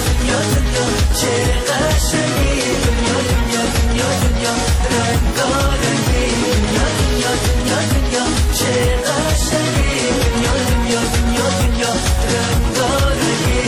دنیا دنیا چه قشنگی دنیا دنیا دنیا دنیا رنگارنگی دنیا دنیا دنیا دنیا چه قشنگی دنیا دنیا دنیا دنیا رنگارنگی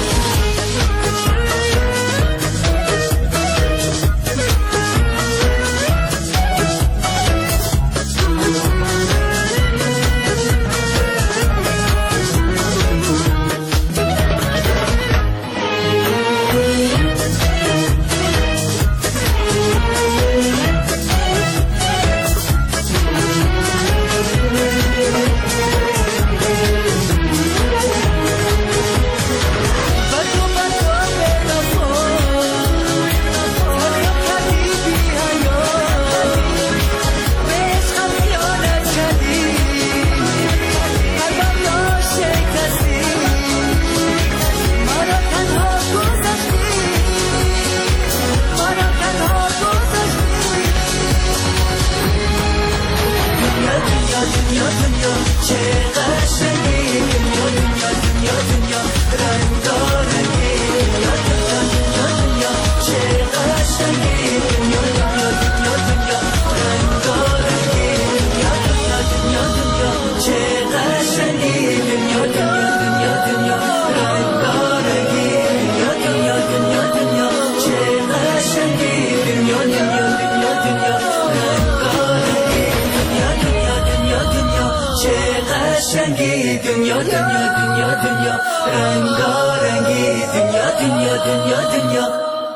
دنیا دنیا دنیا دنیا رنگارنگی دنیا دنیا دنیا دنیا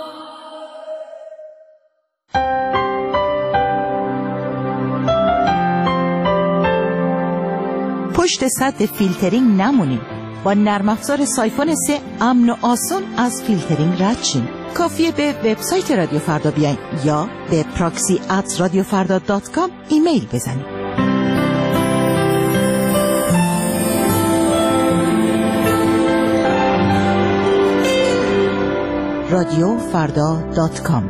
پشت سد فیلترینگ نمونین. با نرم افزار سایفون 3 امن و آسان از فیلترینگ رد شین. کافیه به وبسایت رادیو فردا بیاین یا به proxy@radiofarda.com ایمیل بزنید. radiofarda.com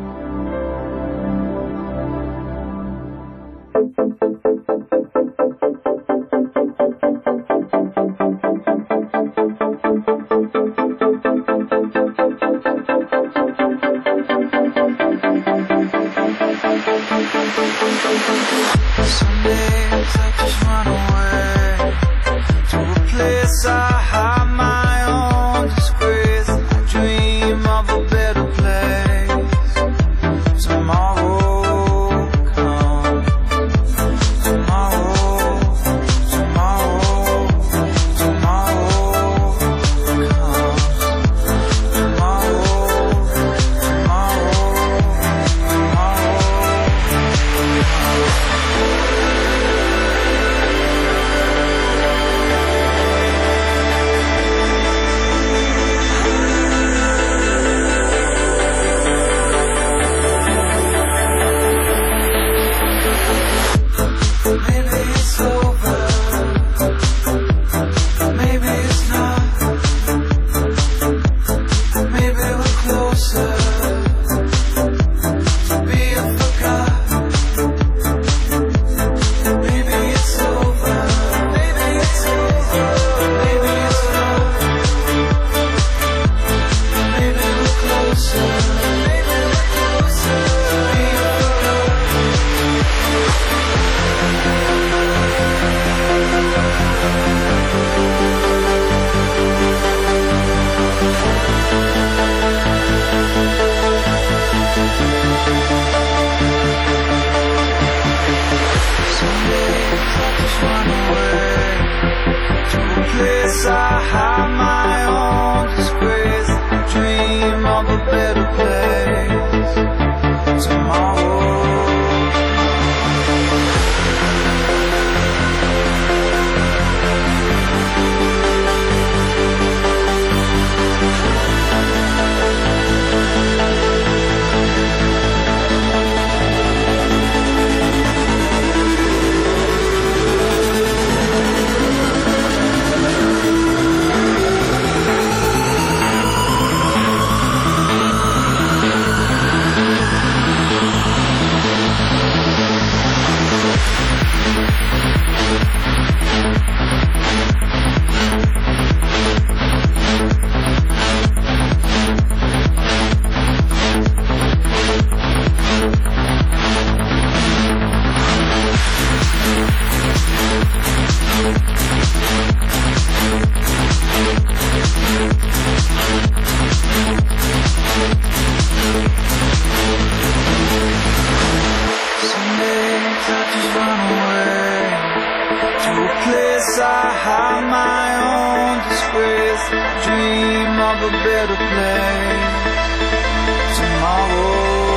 better place tomorrow.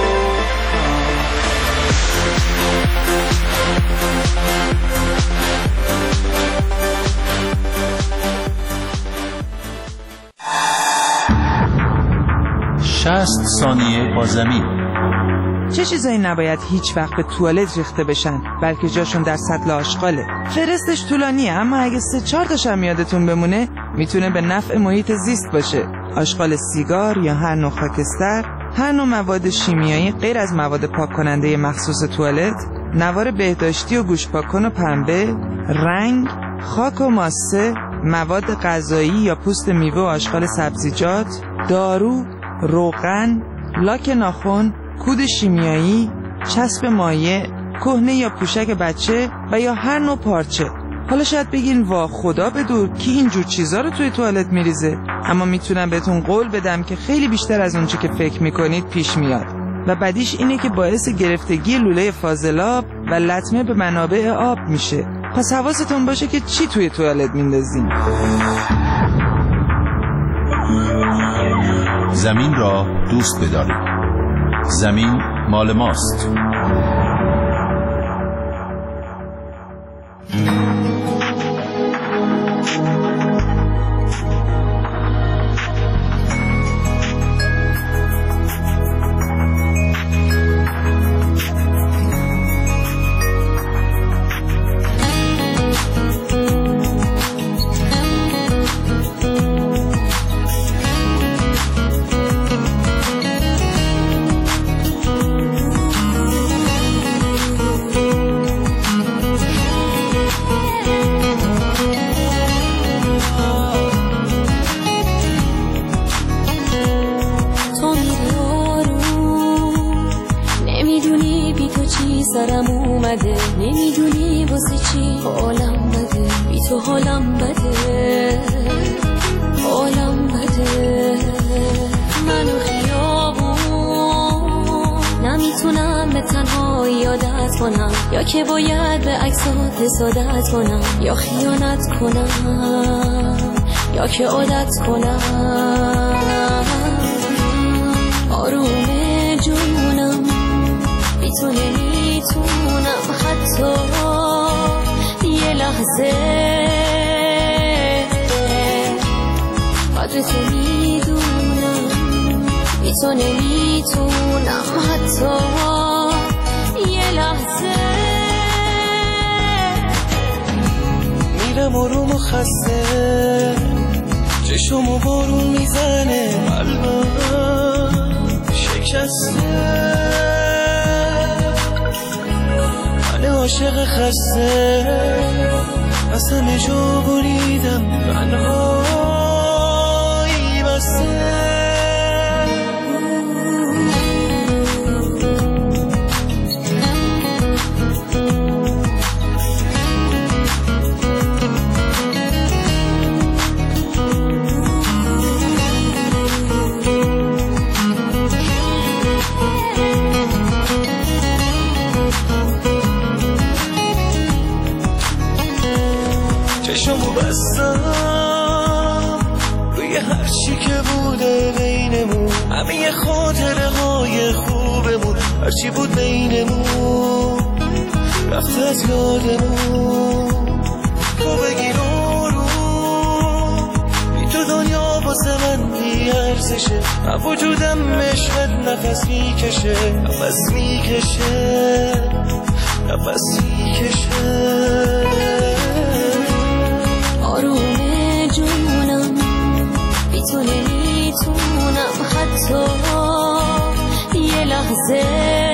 شصت ثانیه با زمین. چه چیزایی نباید هیچ وقت به توالت ریخته بشن بلکه جاشون در سطل آشغاله؟ فرستش طولانیه اما اگه 3-4 تاشم یادتون بمونه میتونه به نفع محیط زیست باشه. آشغال سیگار یا هر نوع خاکستر، هر نوع مواد شیمیایی غیر از مواد پاک کننده مخصوص توالت، نوار بهداشتی و گوش پاککن و پنبه، رنگ، خاک و ماسه، مواد غذایی یا پوست میوه و آشغال سبزیجات، دارو، روغن، لاک ناخن، کود شیمیایی، چسب مایع، کهنه یا پوشک بچه و یا هر نوع پارچه. حالا شاید بگین وا خدا بدور کی اینجور چیزا رو توی توالت میریزه، اما میتونم بهتون قول بدم که خیلی بیشتر از اونچه که فکر میکنید پیش میاد و بعدیش اینه که باعث گرفتگی لوله فاضلاب و لطمه به منابع آب میشه. پس حواستون باشه که چی توی توالت میندازین. زمین را دوست بدارید. زمین مال ماست. سرم اومده نمیدونی واسه چی حالم بده، بی تو حالم بده، حالم بده. منو خیابون نمیتونم به تنهایی عادت کنم، یا که باید به عکسات حسادت کنم، یا خیانت کنم یا که عادت کنم. آروم جونم بی تو نمیتونم حتی یه لحظه قدر تو میدونم، بی تو نمیتونم حتی یه لحظه. میرم آروم و خسته، چشمو بارون میزنه، قلبم شکسته، من عاشق خسته، از همه جا بریدم، تنهایی بسته. چشمو بستم روی هر چی که بوده بینمون، همه خاطره های خوبمون، هر چی بود بینمون رفته از یادمون. تو بگیر آروم، بی تو دنیا واسه من بی ارزشه، من وجودم عشقت نفس میکشه، نفس میکشه، نفس میکشه. آروم جونم بی تو نمیتونم حتی یه لحظه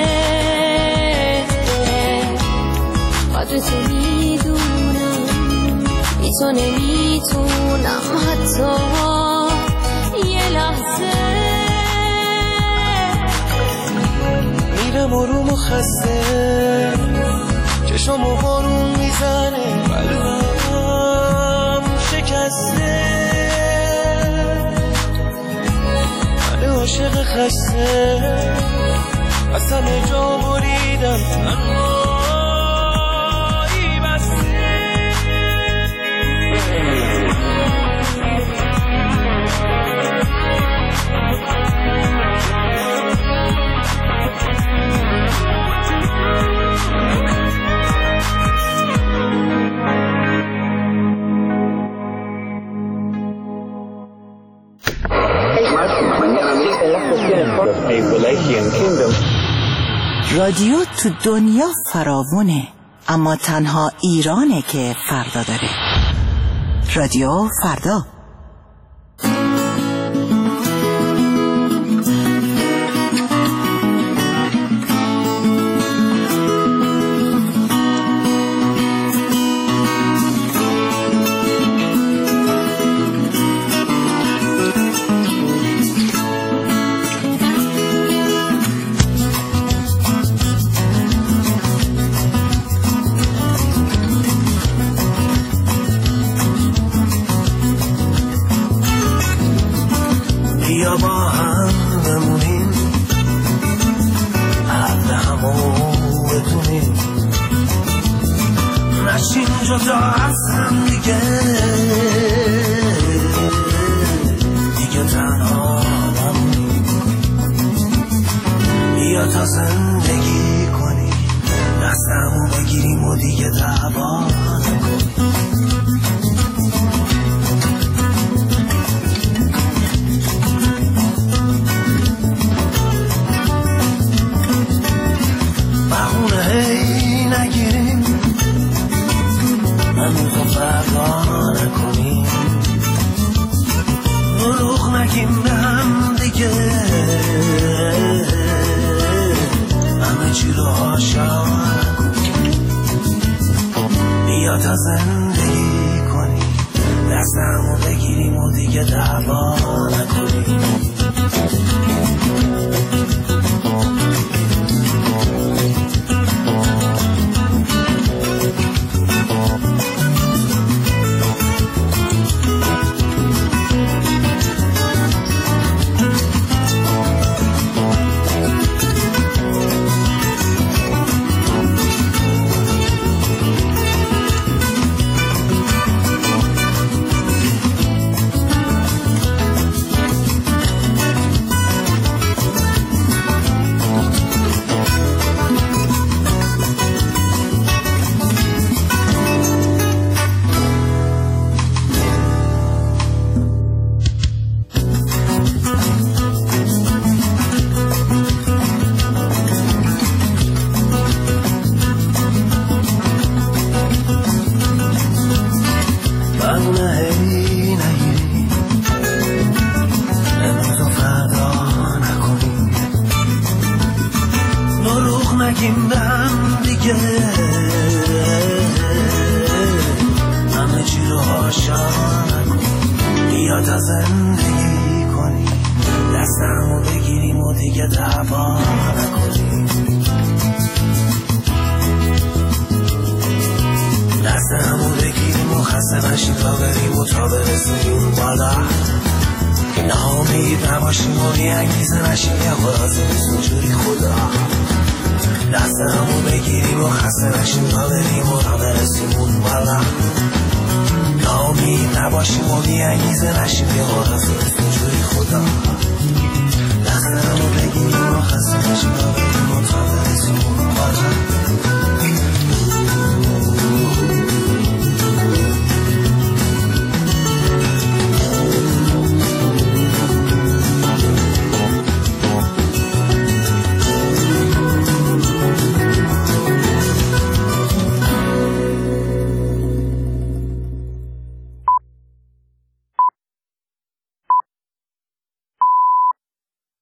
قدر تو میدونم، بی تو نمیتونم حتی یه لحظه. میرم آروم و خسته، چشمو بارون میزنه، قلبم شکسته، من عاشق خسته، از همه جا بریدم، تنهایی بسته. رادیو تو دنیا فراوونه، اما تنها ایرانه که فردا داره. رادیو فردا. نباشیم و بیانگیزه نشیم یه قرازه جوری خدا